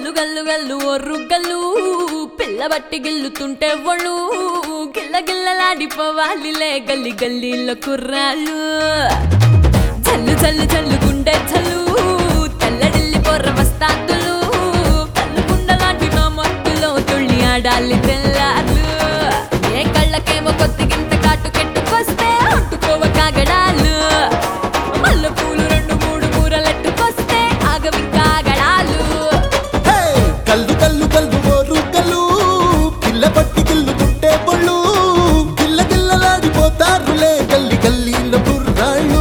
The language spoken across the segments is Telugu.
గల్లు గల్లు గల్లు ఒర్రుగల్లు పిల్ల బట్టి గిల్లుతుంటే ఒళ్ళు గిల్ల గిల్లలాడిపోవాలిలే గల్లి గల్లీలో కుర్రాళ్ళు చల్లు చల్లు చల్లు గుండె చల్లు తెల్లడిల్లి పొర్ర వస్తాతులు కళ్ళు గుండలాంటి నా మత్తులో తుళ్ళి ఆడాలి తెల్లారు ఏ కళ్ళకేమో కొద్దిగింత కాటు కెట్టుకొస్తే అంటుకోవ కాగడాలు మల్ల పూలు రెండు మూడు మూరలెట్టుకొస్తే ఆగవింకాగడాలు కల్లు కల్లు కల్లు ఒర్రుగల్లు పిల్ల పట్టి గిల్లుతుంటే ఒళ్ళు గిల్ల గిల్లలాడిపోతారులే గల్లి గల్లీలో కుర్రాళ్ళు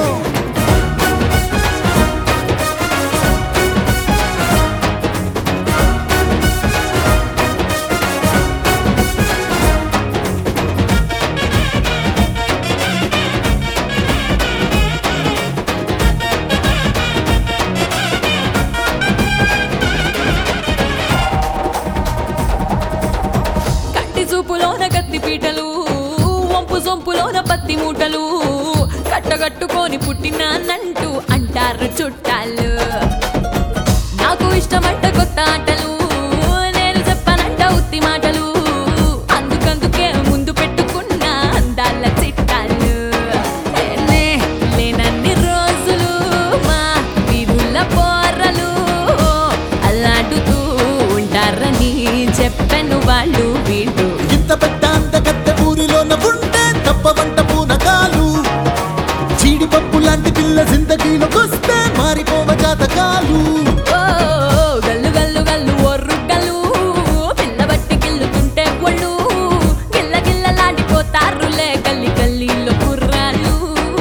చూపులోన కత్తి పీటలు వంపు సొంపులోన పత్తి మూటలు కట్టగట్టుకొని పుట్టినానంటూ అంటారు చుట్టాలు నాకు ఇష్టమంట కొత్త ఆటలు నేను చెప్పనంట ఉత్తి మాటలు అందుకందుకే ముందు పెట్టుకున్న అందాల చిట్టాలు లేనన్ని రోజులు మా వీరుల పోరలు అలాడుతూ ఉంటారని చెప్పను వాళ్ళు వీళ్ళు ఇంత పెద్ద అందగత్త ఊరిలోన ఉంటే తప్పవంట పూనకాలు చీడిపప్పు లాంటి పిల్ల జిందగీలోకొస్తే మారిపోవ జాతకాలు గల్లు గల్లు గల్లు ఒర్రుగల్లు పిల్ల బట్టి గిల్లుతుంటే ఒళ్ళు గిల్ల గిల్లలాడిపోతారులే గల్లి గల్లీలో కుర్రాళ్ళు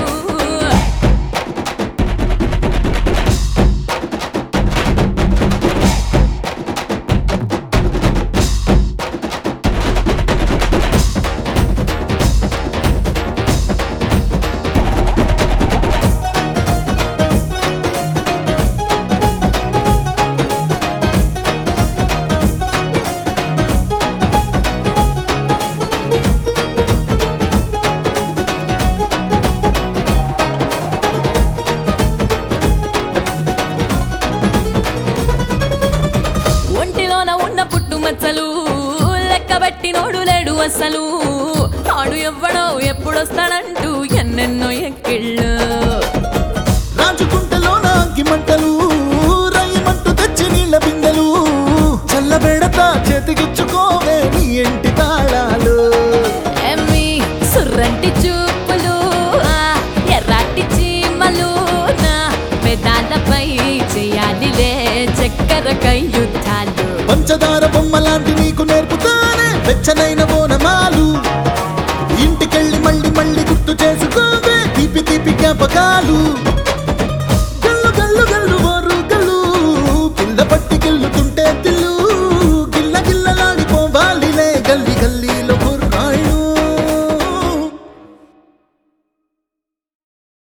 ఒంటిలోన ఉన్న పుట్టుమచ్చలు లెక్కబెట్టి నోడు లేడు అసలు ఆడు ఎవ్వడో ఎప్పుడొస్తాడంటూ ఎన్నెన్నో ఎక్కిళ్ళు రాజుకుంటలోన అగ్గిమంటలు రయ్యమంటూ తెచ్చి నీళ్ళ బిందెలు చల్లబెడతా చేతికిచ్చుకోవే నీ ఇంటి తాళాలు ఎమ్మి సుర్రంటి చూపులు ఎర్రాటి చీమలు నా పెదాలపై చేయాలిలే చక్కెర కయ్యుద్ధాలు పంచదార బొమ్మ లాంటి నీకు నేర్పుతానే వెచ్చనైన బోనమాలు ఇంటికెళ్ళి మళ్ళీ మళ్ళీ గుర్తు చేసుకోవే తీపి తీపి జ్ఞాపకాలు